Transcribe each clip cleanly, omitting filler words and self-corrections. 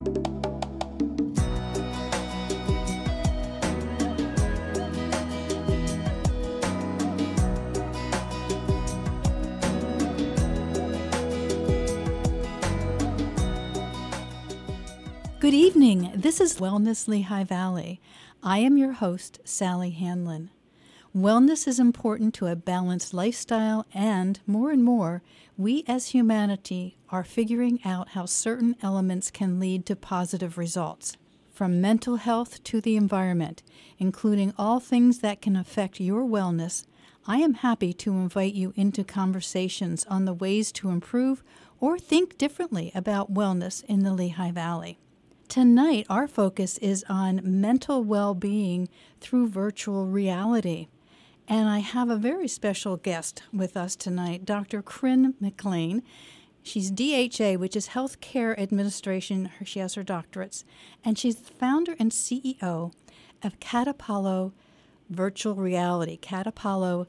Good evening. This is Wellness Lehigh Valley. I am your host, Sally Hanlon. Wellness is important to a balanced lifestyle, and more, we as humanity are figuring out how certain elements can lead to positive results. From mental health to the environment, including all things that can affect your wellness, I am happy to invite you into conversations on the ways to improve or think differently about wellness in the Lehigh Valley. Tonight, our focus is on mental well-being through virtual reality. And I have a very special guest with us tonight, Dr. Corinne McLean. She's DHA, which is Healthcare Administration. She has her doctorates. And she's the founder and CEO of Catapalo Virtual Reality, Catapalo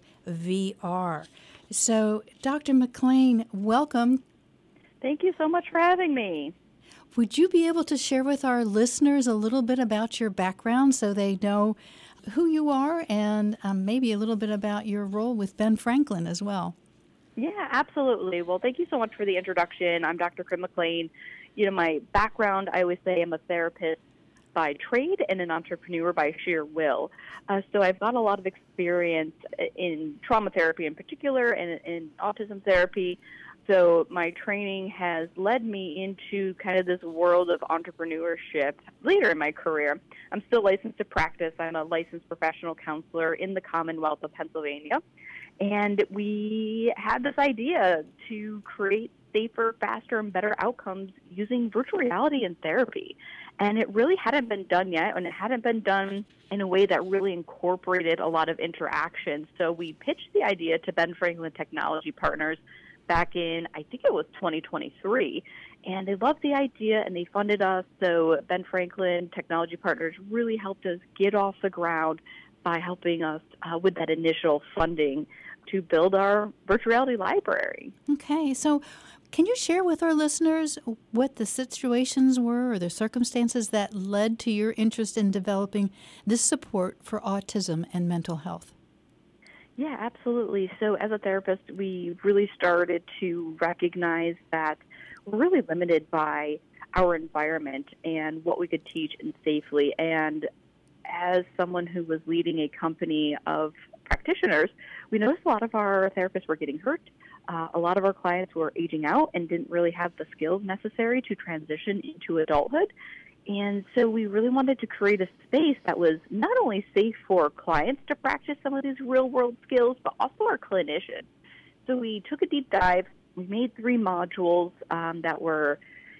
VR. So, Dr. McLean, welcome. Thank you so much for having me. Would you be able to share with our listeners a little bit about your background so they know who you are and maybe a little bit about your role with Ben Franklin as well? Yeah, absolutely. Well, thank you so much for the introduction. I'm Dr. Corinne McLean. My background, I always say I'm a therapist by trade and an entrepreneur by sheer will. So I've got a lot of experience in trauma therapy in particular and in autism therapy. So my training has led me into kind of this world of entrepreneurship later in my career. I'm still licensed to practice. I'm a licensed professional counselor in the Commonwealth of Pennsylvania. And we had this idea to create safer, faster, and better outcomes using virtual reality in therapy. And it really hadn't been done yet, and it hadn't been done in a way that really incorporated a lot of interaction. So we pitched the idea to Ben Franklin Technology Partners back in, I think it was 2023, and they loved the idea and they funded us. So Ben Franklin Technology Partners really helped us get off the ground by helping us with that initial funding to build our virtual reality library. Okay, so can you share with our listeners what the situations were or the circumstances that led to your interest in developing this support for autism and mental health? Yeah, absolutely. So as a therapist, we really started to recognize that we're really limited by our environment and what we could teach and safely. And as someone who was leading a company of practitioners, we noticed a lot of our therapists were getting hurt. A lot of our clients were aging out and didn't really have the skills necessary to transition into adulthood. And so we really wanted to create a space that was not only safe for clients to practice some of these real-world skills, but also our clinicians. So we took a deep dive. We made 3 modules that were,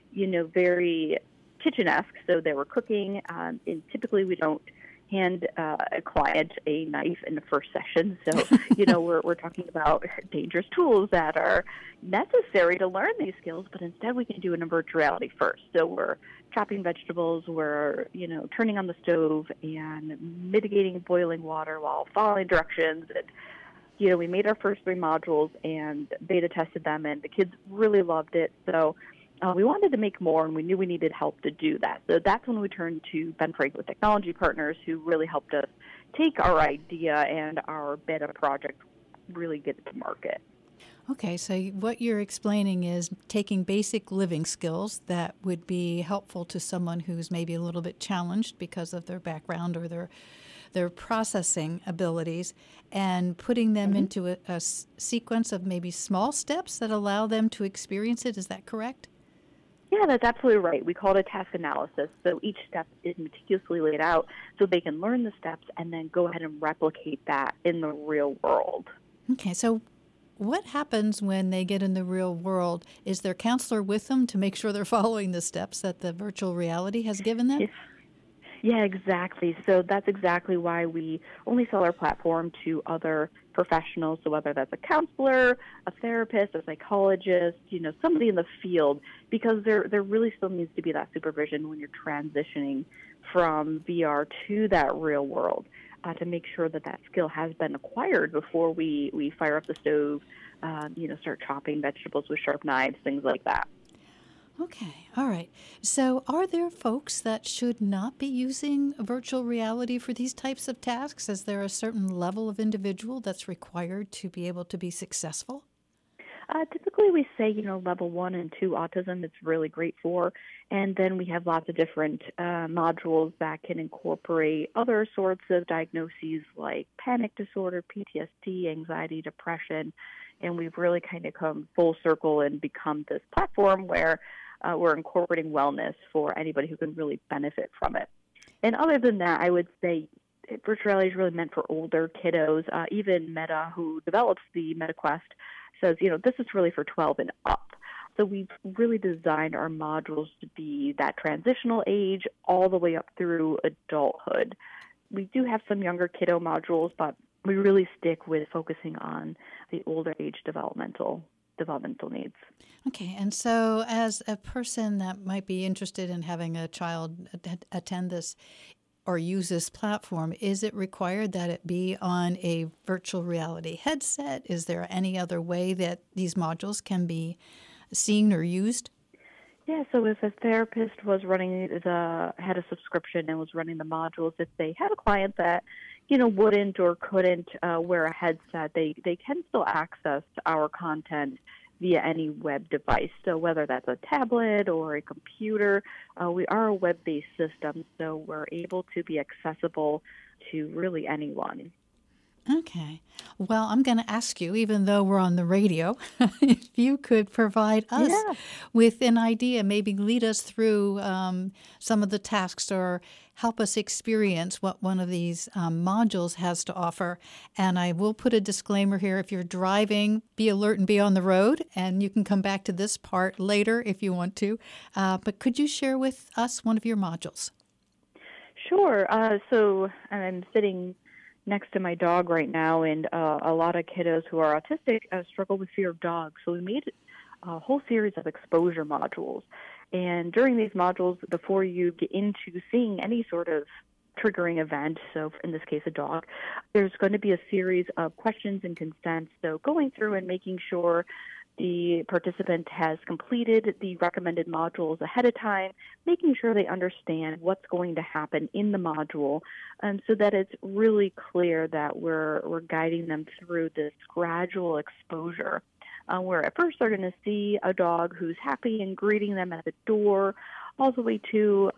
very kitchen-esque. So they were cooking. And typically we don't hand a client a knife in the first session. So, we're talking about dangerous tools that are necessary to learn these skills, but instead we can do it in virtual reality first. So we're chopping vegetables, we're, turning on the stove and mitigating boiling water while following directions. And, we made our first 3 modules and beta tested them, and the kids really loved it. So we wanted to make more, and we knew we needed help to do that. So that's when we turned to Ben Franklin Technology Partners, who really helped us take our idea and our beta project, really get it to market. Okay, so what you're explaining is taking basic living skills that would be helpful to someone who's maybe a little bit challenged because of their background or their processing abilities, and putting them into a sequence of maybe small steps that allow them to experience it. Is that correct? Yeah, that's absolutely right. We call it a task analysis. So each step is meticulously laid out so they can learn the steps and then go ahead and replicate that in the real world. Okay, so what happens when they get in the real world? Is their counselor with them to make sure they're following the steps that the virtual reality has given them? Yeah, exactly. So that's exactly why we only sell our platform to other professionals. So whether that's a counselor, a therapist, a psychologist, somebody in the field, because there really still needs to be that supervision when you're transitioning from VR to that real world, to make sure that that skill has been acquired before we fire up the stove, start chopping vegetables with sharp knives, things like that. Okay, all right. So, are there folks that should not be using virtual reality for these types of tasks? Is there a certain level of individual that's required to be able to be successful? Typically, we say, level 1 and 2 autism it's really great for. And then we have lots of different modules that can incorporate other sorts of diagnoses like panic disorder, PTSD, anxiety, depression. And we've really kind of come full circle and become this platform where we're incorporating wellness for anybody who can really benefit from it. And other than that, I would say virtual reality is really meant for older kiddos. Even Meta, who develops the MetaQuest, says, this is really for 12 and up. So we've really designed our modules to be that transitional age all the way up through adulthood. We do have some younger kiddo modules, but we really stick with focusing on the older age developmental needs. Okay, and so as a person that might be interested in having a child attend this or use this platform, is it required that it be on a virtual reality headset? Is there any other way that these modules can be seen or used? Yeah, so if a therapist was had a subscription and was running the modules, if they had a client that, wouldn't or couldn't wear a headset, they can still access our content via any web device. So whether that's a tablet or a computer, we are a web-based system, so we're able to be accessible to really anyone. Okay. Well, I'm going to ask you, even though we're on the radio, if you could provide us with an idea, maybe lead us through some of the tasks or help us experience what one of these modules has to offer. And I will put a disclaimer here. If you're driving, be alert and be on the road. And you can come back to this part later if you want to. But could you share with us one of your modules? Sure. So I'm sitting next to my dog right now, and a lot of kiddos who are autistic struggle with fear of dogs. So we made a whole series of exposure modules. And during these modules, before you get into seeing any sort of triggering event, so in this case a dog, there's going to be a series of questions and consents. So going through and making sure the participant has completed the recommended modules ahead of time, making sure they understand what's going to happen in the module, so that it's really clear that we're guiding them through this gradual exposure, where at first they're going to see a dog who's happy and greeting them at the door, all the way to,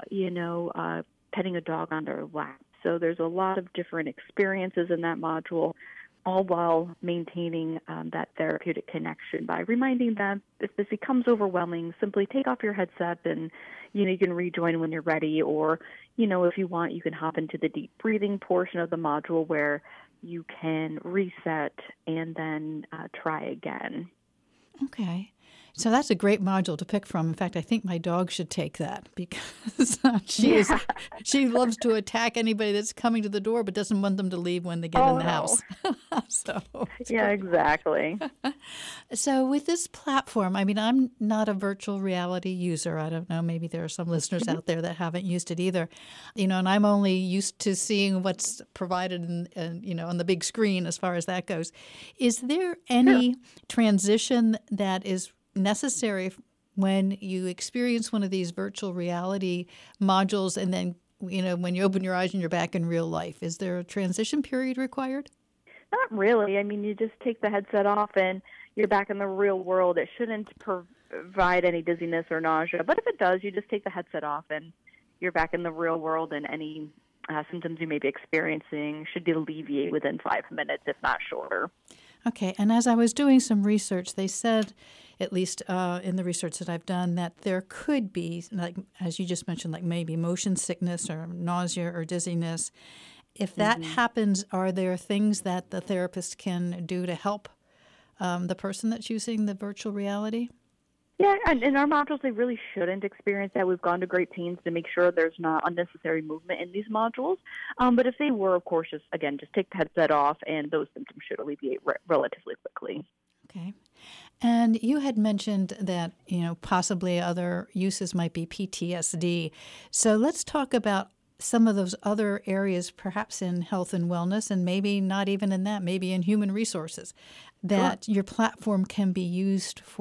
petting a dog on their lap. So there's a lot of different experiences in that module, all while maintaining that therapeutic connection by reminding them if this becomes overwhelming, simply take off your headset and, you can rejoin when you're ready. Or, if you want, you can hop into the deep breathing portion of the module where you can reset and then try again. Okay. So that's a great module to pick from. In fact, I think my dog should take that because she loves to attack anybody that's coming to the door but doesn't want them to leave when they get in the house. Yeah, exactly. So with this platform, I'm not a virtual reality user. I don't know, maybe there are some listeners out there that haven't used it either. And I'm only used to seeing what's provided on the big screen as far as that goes. Is there any transition that is necessary when you experience one of these virtual reality modules and then, when you open your eyes and you're back in real life? Is there a transition period required? Not really. You just take the headset off and you're back in the real world. It shouldn't provide any dizziness or nausea, but if it does, you just take the headset off and you're back in the real world, and any symptoms you may be experiencing should alleviate within 5 minutes, if not shorter. Okay, and as I was doing some research, they said, at least in the research that I've done, that there could be, like as you just mentioned, like maybe motion sickness or nausea or dizziness. If that happens, are there things that the therapist can do to help the person that's using the virtual reality? Yeah, and in our modules, they really shouldn't experience that. We've gone to great pains to make sure there's not unnecessary movement in these modules. But if they were, of course, just take the headset off, and those symptoms should alleviate relatively quickly. Okay. And you had mentioned that, possibly other uses might be PTSD. So let's talk about some of those other areas, perhaps in health and wellness, and maybe not even in that, maybe in human resources, that your platform can be used for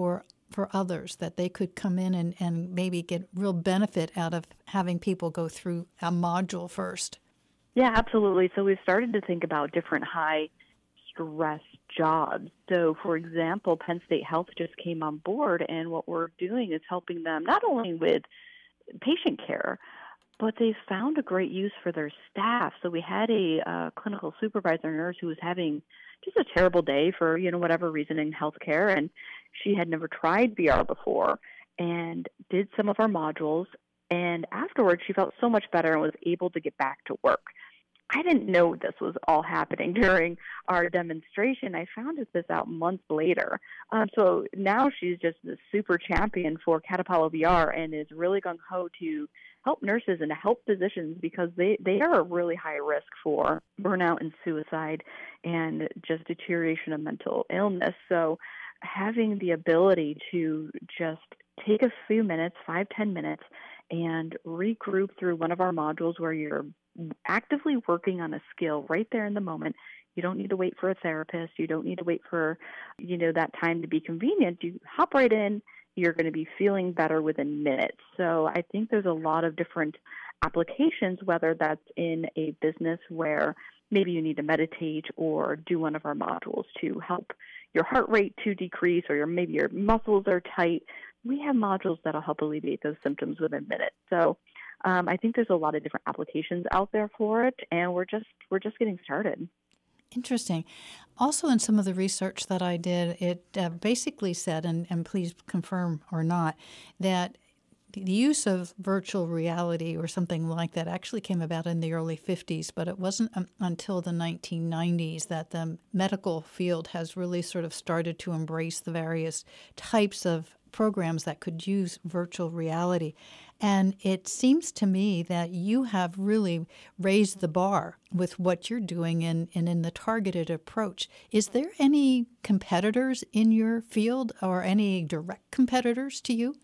for others that they could come in and maybe get real benefit out of having people go through a module first? Yeah, absolutely. So we've started to think about different high stress jobs. So, for example, Penn State Health just came on board, and what we're doing is helping them not only with patient care, but they found a great use for their staff. So we had a clinical supervisor nurse who was having just a terrible day for, whatever reason in healthcare, and she had never tried VR before and did some of our modules. And afterwards, she felt so much better and was able to get back to work. I didn't know this was all happening during our demonstration. I found this out months later. So now she's just the super champion for Cat Apollo VR and is really gung-ho to help nurses and to help physicians because they are at really high risk for burnout and suicide and just deterioration of mental illness. So having the ability to just take a few minutes, 5-10 minutes, and regroup through one of our modules where you're actively working on a skill right there in the moment. You don't need to wait for a therapist. You don't need to wait for, that time to be convenient. You hop right in. You're going to be feeling better within minutes. So I think there's a lot of different applications, whether that's in a business where maybe you need to meditate or do one of our modules to help your heart rate to decrease, or maybe your muscles are tight. We have modules that'll help alleviate those symptoms within minutes. So I think there's a lot of different applications out there for it, and we're just getting started. Interesting. Also, in some of the research that I did, it basically said, and please confirm or not, that the use of virtual reality or something like that actually came about in the early 50s, but it wasn't until the 1990s that the medical field has really sort of started to embrace the various types of programs that could use virtual reality. And it seems to me that you have really raised the bar with what you're doing and in the targeted approach. Is there any competitors in your field or any direct competitors to you?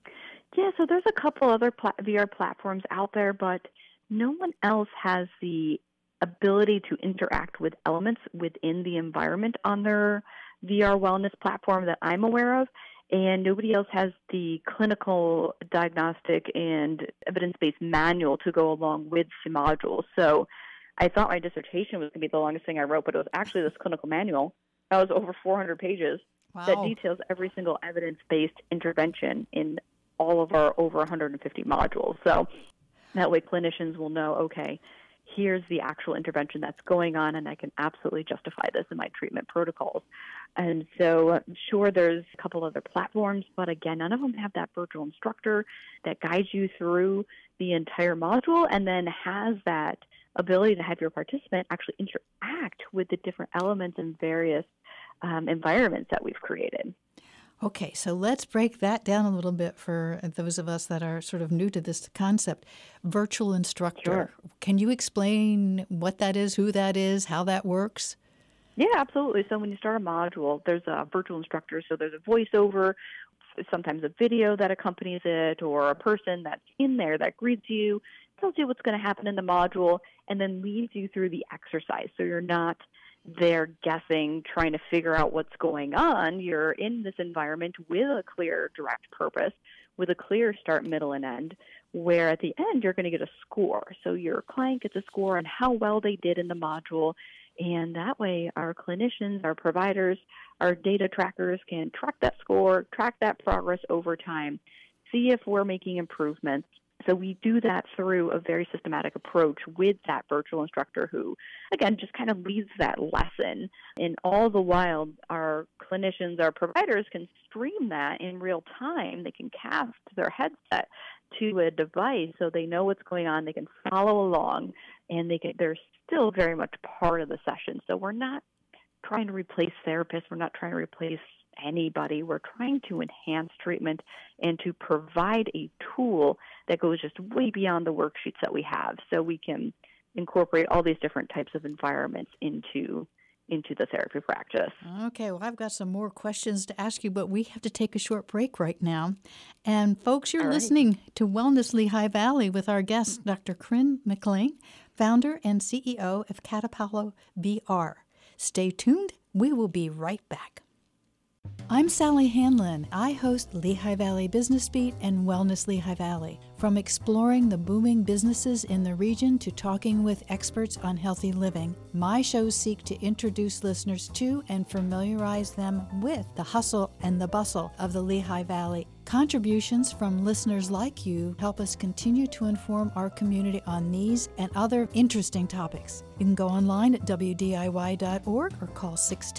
Yeah, so there's a couple other VR platforms out there, but no one else has the ability to interact with elements within the environment on their VR wellness platform that I'm aware of. And nobody else has the clinical, diagnostic, and evidence-based manual to go along with the module. So I thought my dissertation was going to be the longest thing I wrote, but it was actually this clinical manual. That was over 400 pages. Wow. That details every single evidence-based intervention in all of our over 150 modules. So that way clinicians will know, okay, here's the actual intervention that's going on, and I can absolutely justify this in my treatment protocols. And so, sure, there's a couple other platforms, but again, none of them have that virtual instructor that guides you through the entire module and then has that ability to have your participant actually interact with the different elements and various environments that we've created. Okay, so let's break that down a little bit for those of us that are sort of new to this concept. Virtual instructor. Sure. Can you explain what that is, who that is, how that works? Yeah, absolutely. So when you start a module, there's a virtual instructor. So there's a voiceover, sometimes a video that accompanies it, or a person that's in there that greets you, tells you what's going to happen in the module, and then leads you through the exercise. So you're not there guessing, trying to figure out what's going on. You're in this environment with a clear, direct purpose, with a clear start, middle, and end, where at the end you're going to get a score. So your client gets a score on how well they did in the module, and that way our clinicians, our providers, our data trackers can track that score, track that progress over time, see if we're making improvements. So we do that through a very systematic approach with that virtual instructor who, again, just kind of leads that lesson. And all the while, our clinicians, our providers can stream that in real time. They can cast their headset to a device so they know what's going on. They can follow along, and they're still very much part of the session. So we're not trying to replace therapists. We're not trying to replace anybody. We're trying to enhance treatment and to provide a tool that goes just way beyond the worksheets that we have, so we can incorporate all these different types of environments into the therapy practice. Okay, well, I've got some more questions to ask you, but we have to take a short break right now. And folks, you're listening to Wellness Lehigh Valley with our guest, Dr. Corinne McLean, founder and CEO of Cat Apollo VR. Stay tuned. We will be right back. I'm Sally Hanlon. I host Lehigh Valley Business Beat and Wellness Lehigh Valley. From exploring the booming businesses in the region to talking with experts on healthy living, my shows seek to introduce listeners to and familiarize them with the hustle and the bustle of the Lehigh Valley. Contributions from listeners like you help us continue to inform our community on these and other interesting topics. You can go online at wdiy.org or call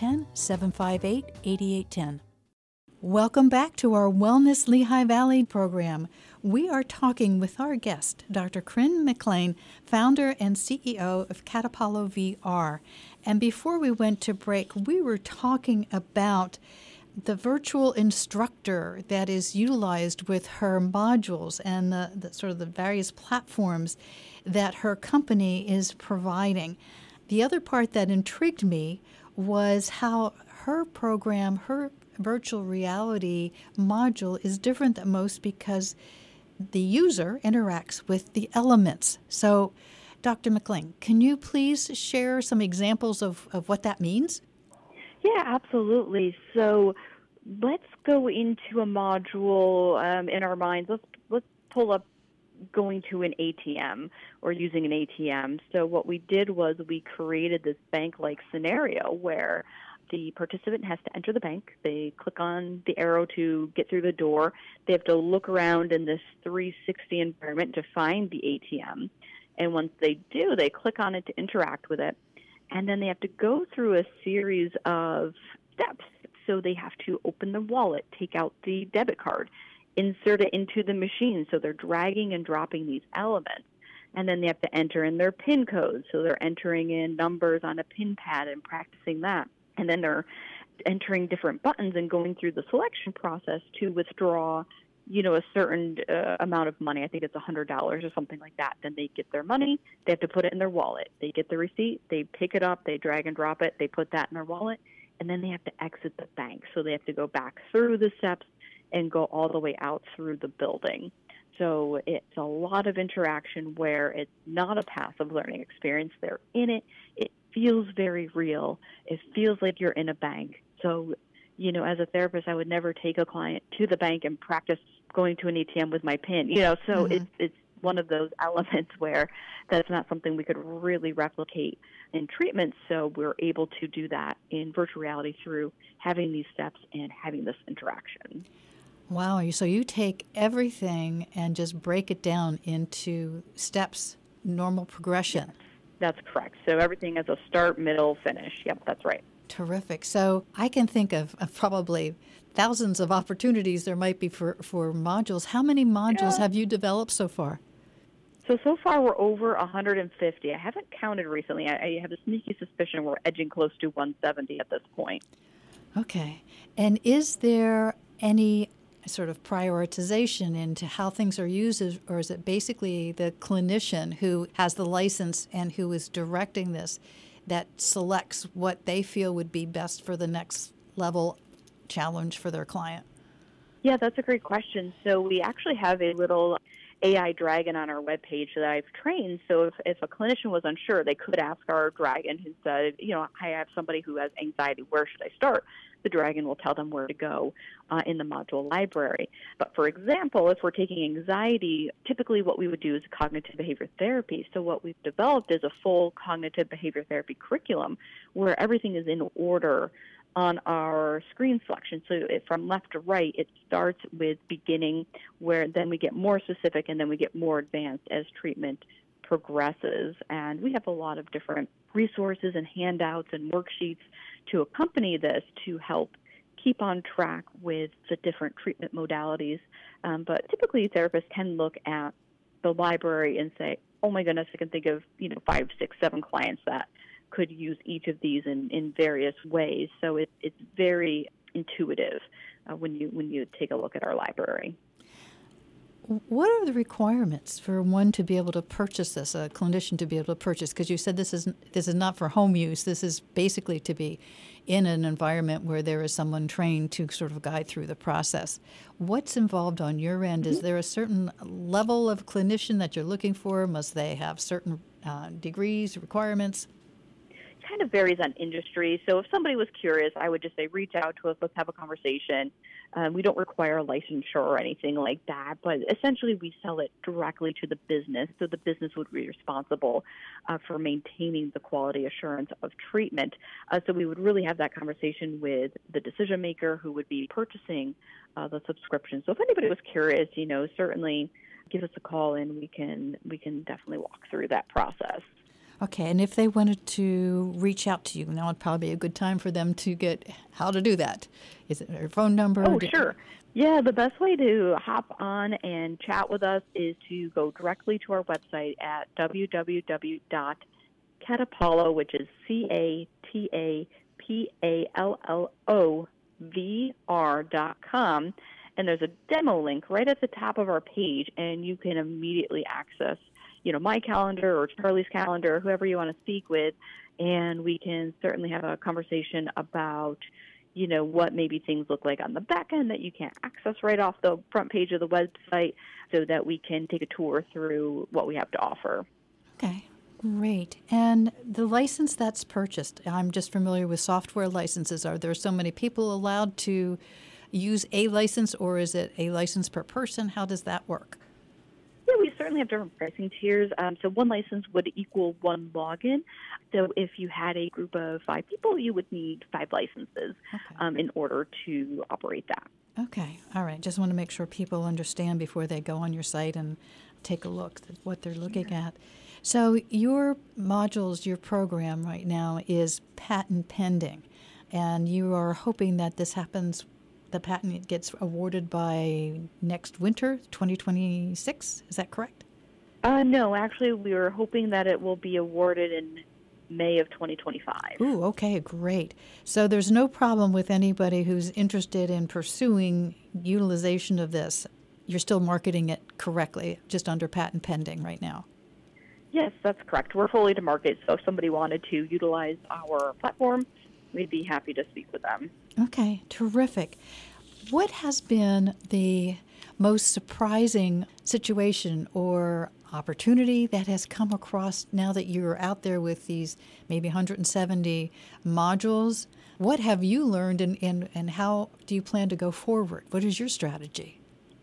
610-758-8810. Welcome back to our Wellness Lehigh Valley program. We are talking with our guest, Dr. Corinne McLean, founder and CEO of Catapalo VR. And before we went to break, we were talking about the virtual instructor that is utilized with her modules and the sort of the various platforms that her company is providing. The other part that intrigued me was how her program, her virtual reality module is different than most because the user interacts with the elements. So, Dr. McLean, can you please share some examples of what that means? Yeah, absolutely. So let's go into a module in our minds. Let's pull up going to an ATM or using an ATM. So what we did was we created this bank-like scenario where the participant has to enter the bank. They click on the arrow to get through the door. They have to look around in this 360 environment to find the ATM. And once they do, they click on it to interact with it. And then they have to go through a series of steps. So they have to open the wallet, take out the debit card, insert it into the machine. So they're dragging and dropping these elements. And then they have to enter in their PIN codes. So they're entering in numbers on a PIN pad and practicing that. And then they're entering different buttons and going through the selection process to withdraw, a certain amount of money. I think it's $100 or something like that. Then they get their money. They have to put it in their wallet. They get the receipt. They pick it up. They drag and drop it. They put that in their wallet. And then they have to exit the bank. So they have to go back through the steps and go all the way out through the building. So it's a lot of interaction where it's not a passive learning experience. They're in it. It feels very real. It feels like you're in a bank. So, as a therapist, I would never take a client to the bank and practice going to an ATM with my PIN. So it's one of those elements where that's not something we could really replicate in treatment. So we're able to do that in virtual reality through having these steps and having this interaction. Wow. So you take everything and just break it down into steps, normal progression. Yes, that's correct. So everything is a start, middle, finish. Yep, that's right. Terrific. So I can think of probably thousands of opportunities there might be for modules. How many modules have you developed so far? So far we're over 150. I haven't counted recently. I have a sneaky suspicion we're edging close to 170 at this point. Okay. And is there any sort of prioritization into how things are used, or is it basically the clinician who has the license and who is directing this that selects what they feel would be best for the next level challenge for their client? Yeah, that's a great question. So we actually have a little AI dragon on our webpage that I've trained. So if a clinician was unsure, they could ask our dragon who said, I have somebody who has anxiety, where should I start? The dragon will tell them where to go in the module library. But for example, if we're taking anxiety, typically what we would do is cognitive behavior therapy. So what we've developed is a full cognitive behavior therapy curriculum where everything is in order on our screen selection. So from left to right, it starts with beginning, where then we get more specific and then we get more advanced as treatment progresses. And we have a lot of different resources and handouts and worksheets to accompany this to help keep on track with the different treatment modalities. But typically therapists can look at the library and say, oh my goodness, I can think of 5, 6, 7 clients that could use each of these in various ways. So it's very intuitive when you take a look at our library. What are the requirements for one to be able to purchase this, a clinician to be able to purchase? Because you said this is not for home use. This is basically to be in an environment where there is someone trained to sort of guide through the process. What's involved on your end? Is there a certain level of clinician that you're looking for? Must they have certain degrees, requirements? kind of varies on industry. So if somebody was curious, I would just say reach out to us. Let's have a conversation. We don't require a licensure or anything like that, but essentially we sell it directly to the business. So the business would be responsible for maintaining the quality assurance of treatment. So we would really have that conversation with the decision maker who would be purchasing the subscription. So if anybody was curious, certainly give us a call and we can definitely walk through that process. Okay, and if they wanted to reach out to you, now would probably be a good time for them to get how to do that. Is it their phone number? Oh, sure. Yeah, the best way to hop on and chat with us is to go directly to our website at www.catapallovr, which is CATAPALLOVR.com. And there's a demo link right at the top of our page, and you can immediately access my calendar or Charlie's calendar, or whoever you want to speak with, and we can certainly have a conversation about, what maybe things look like on the back end that you can't access right off the front page of the website, so that we can take a tour through what we have to offer. Okay, great. And the license that's purchased, I'm just familiar with software licenses. Are there so many people allowed to use a license, or is it a license per person? How does that work? Yeah, we certainly have different pricing tiers. So one license would equal one login. So if you had a group of 5 people, you would need 5 licenses in order to operate that. Okay. All right. Just want to make sure people understand before they go on your site and take a look at what they're looking at. So your modules, your program right now is patent pending, and you are hoping that this happens, the patent gets awarded by next winter, 2026. Is that correct? No, actually, we were hoping that it will be awarded in May of 2025. Ooh, okay, great. So there's no problem with anybody who's interested in pursuing utilization of this. You're still marketing it correctly, just under patent pending right now. Yes, that's correct. We're fully to market, so if somebody wanted to utilize our platform, we'd be happy to speak with them. Okay, terrific. What has been the most surprising situation or opportunity that has come across now that you're out there with these maybe 170 modules? What have you learned, and how do you plan to go forward? What is your strategy?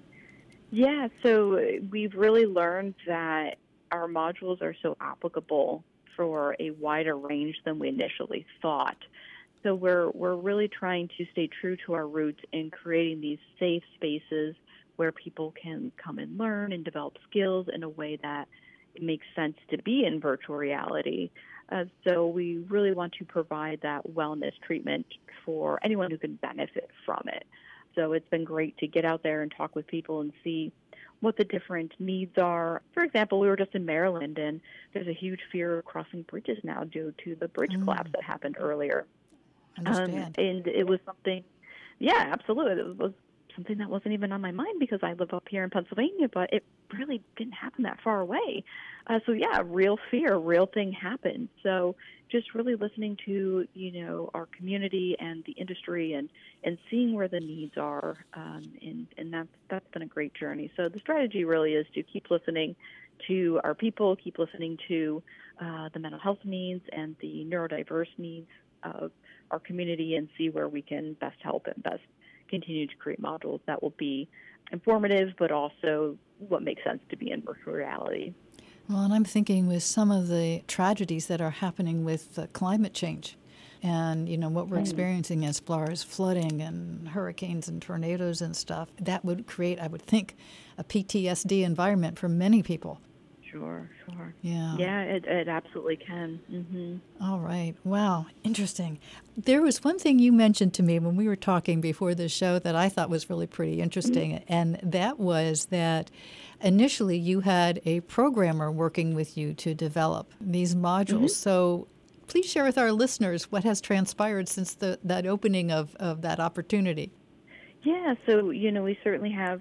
Yeah, so we've really learned that our modules are so applicable for a wider range than we initially thought. So we're really trying to stay true to our roots in creating these safe spaces where people can come and learn and develop skills in a way that it makes sense to be in virtual reality. So we really want to provide that wellness treatment for anyone who can benefit from it. So it's been great to get out there and talk with people and see what the different needs are. For example, we were just in Maryland, and there's a huge fear of crossing bridges now due to the bridge collapse that happened earlier. Understand. And it was something, yeah, absolutely. It was something that wasn't even on my mind because I live up here in Pennsylvania, but it really didn't happen that far away. So yeah, real fear, real thing happened. So just really listening to, our community and the industry and seeing where the needs are. And that's been a great journey. So the strategy really is to keep listening to our people, keep listening to the mental health needs and the neurodiverse needs of our community, and see where we can best help and best continue to create modules that will be informative, but also what makes sense to be in virtual reality. Well, and I'm thinking with some of the tragedies that are happening with climate change and, what we're experiencing as far as flooding and hurricanes and tornadoes and stuff, that would create, I would think, a PTSD environment for many people. Sure. Yeah. Yeah, it absolutely can. Mm-hmm. All right. Wow. Interesting. There was one thing you mentioned to me when we were talking before the show that I thought was really pretty interesting, and that was that initially you had a programmer working with you to develop these modules. So please share with our listeners what has transpired since that opening of that opportunity. Yeah, so, we certainly have,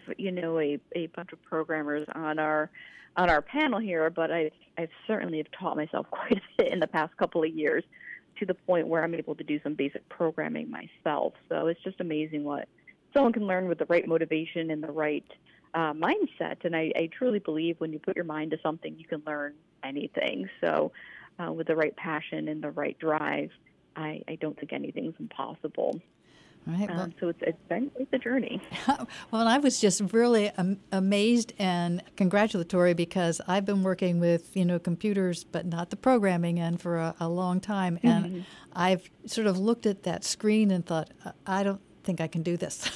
a bunch of programmers on our panel here, but I certainly have taught myself quite a bit in the past couple of years to the point where I'm able to do some basic programming myself. So it's just amazing what someone can learn with the right motivation and the right mindset. And I truly believe when you put your mind to something, you can learn anything. So with the right passion and the right drive, I don't think anything's impossible. Right. Well, So it's been quite the journey. well, I was just really amazed and congratulatory because I've been working with computers, but not the programming end for a long time, and I've sort of looked at that screen and thought, I don't think I can do this.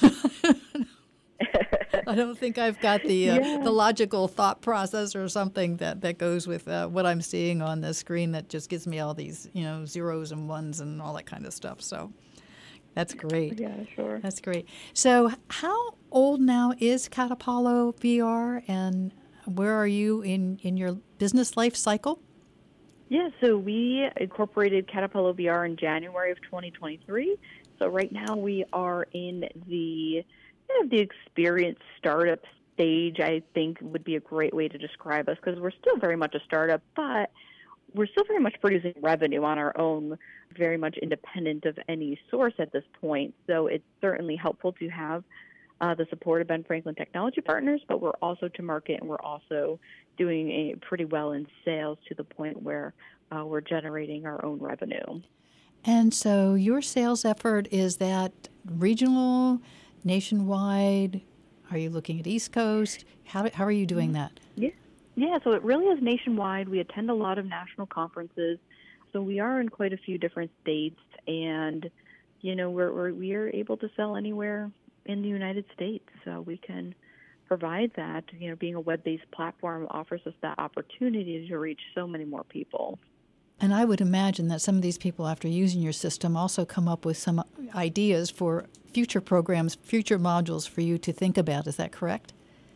I don't think I've got the logical thought process or something that goes with what I'm seeing on the screen that just gives me all these zeros and ones and all that kind of stuff. So. That's great. Yeah, sure. That's great. So how old now is Cat Apollo VR, and where are you in your business life cycle? Yeah, so we incorporated Cat Apollo VR in January of 2023. So right now we are in the experienced startup stage, I think would be a great way to describe us, because we're still very much a startup, but we're still very much producing revenue on our own, very much independent of any source at this point. So it's certainly helpful to have the support of Ben Franklin Technology Partners, but we're also to market, and we're also doing pretty well in sales to the point where we're generating our own revenue. And so your sales effort, is that regional, nationwide? Are you looking at East Coast? How are you doing that? Yeah, so it really is nationwide. We attend a lot of national conferences, so we are in quite a few different states, and we are able to sell anywhere in the United States. So we can provide that. Being a web-based platform offers us that opportunity to reach so many more people. And I would imagine that some of these people, after using your system, also come up with some ideas for future programs, future modules for you to think about. Is that correct?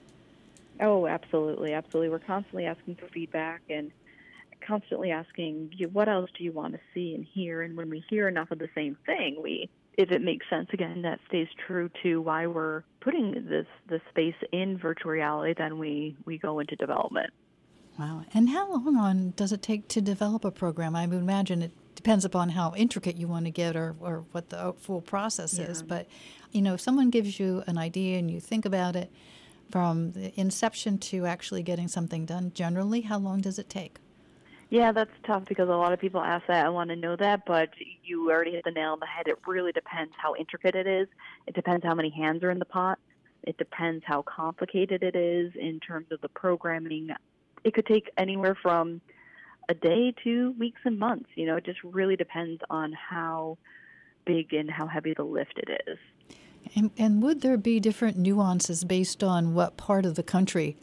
Oh, absolutely, absolutely. We're constantly asking for feedback and constantly asking, what else do you want to see and hear? And when we hear enough of the same thing, if it makes sense, again, that stays true to why we're putting this space in virtual reality, then we go into development. Wow. And how long does it take to develop a program? I would imagine it depends upon how intricate you want to get or what the full process is. But, if someone gives you an idea and you think about it, from the inception to actually getting something done, generally, how long does it take? Yeah, that's tough because a lot of people ask that. I want to know that, but you already hit the nail on the head. It really depends how intricate it is. It depends how many hands are in the pot. It depends how complicated it is in terms of the programming. It could take anywhere from a day to weeks and months. It just really depends on how big and how heavy the lift it is. And would there be different nuances based on what part of the country,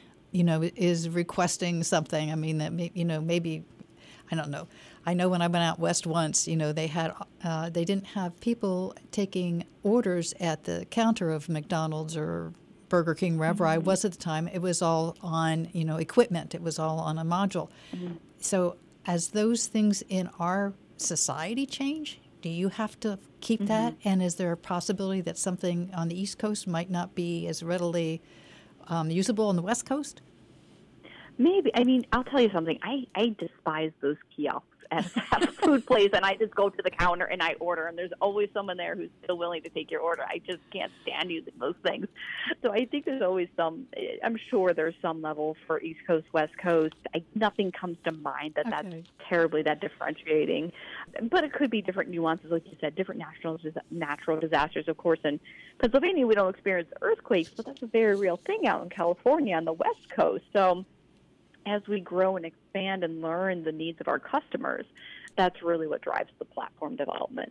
is requesting something? I mean, that maybe, I don't know. I know when I went out west once, they didn't have people taking orders at the counter of McDonald's or Burger King, wherever I was at the time. It was all on, equipment. It was all on a module. So as those things in our society change, do you have to keep that? And is there a possibility that something on the East Coast might not be as readily usable on the West Coast? Maybe. I mean, I'll tell you something. I despise those kiosks at a fast food place, and I just go to the counter and I order, and there's always someone there who's still willing to take your order. I just can't stand using those things. So I think there's always I'm sure there's some level for East Coast, West Coast. Nothing comes to mind that's terribly that differentiating. But it could be different nuances, like you said, different natural disasters. Of course, in Pennsylvania, we don't experience earthquakes, but that's a very real thing out in California on the West Coast. So as we grow and expand and learn the needs of our customers, that's really what drives the platform development.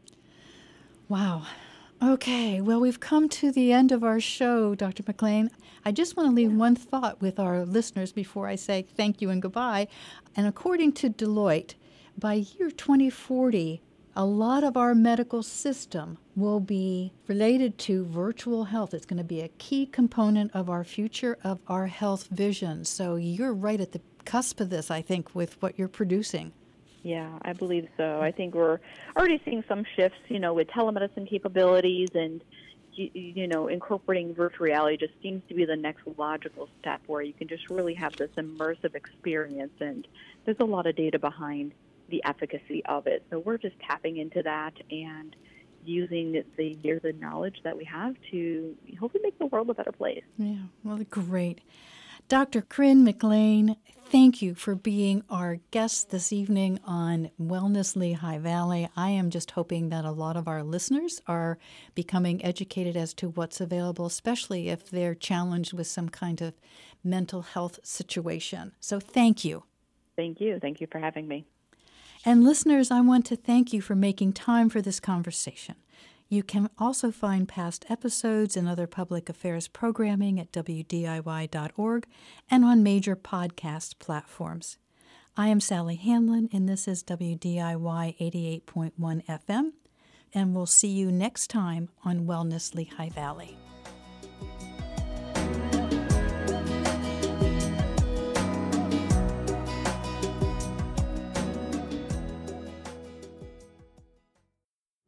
Wow. Okay. Well, we've come to the end of our show, Dr. McLean. I just want to leave one thought with our listeners before I say thank you and goodbye. And according to Deloitte, by year 2040, a lot of our medical system will be related to virtual health. It's going to be a key component of our future, of our health vision. So you're right at the cusp of this, I think, with what you're producing. Yeah, I believe so. I think we're already seeing some shifts, with telemedicine capabilities and, incorporating virtual reality just seems to be the next logical step where you can just really have this immersive experience. And there's a lot of data behind the efficacy of it. So we're just tapping into that and using the years of knowledge that we have to hopefully make the world a better place. Yeah, well, great. Dr. Corinne McLean, thank you for being our guest this evening on Wellness Lehigh Valley. I am just hoping that a lot of our listeners are becoming educated as to what's available, especially if they're challenged with some kind of mental health situation. So thank you. Thank you. Thank you for having me. And listeners, I want to thank you for making time for this conversation. You can also find past episodes and other public affairs programming at WDIY.org and on major podcast platforms. I am Sally Hanlon, and this is WDIY 88.1 FM, and we'll see you next time on Wellness Lehigh Valley.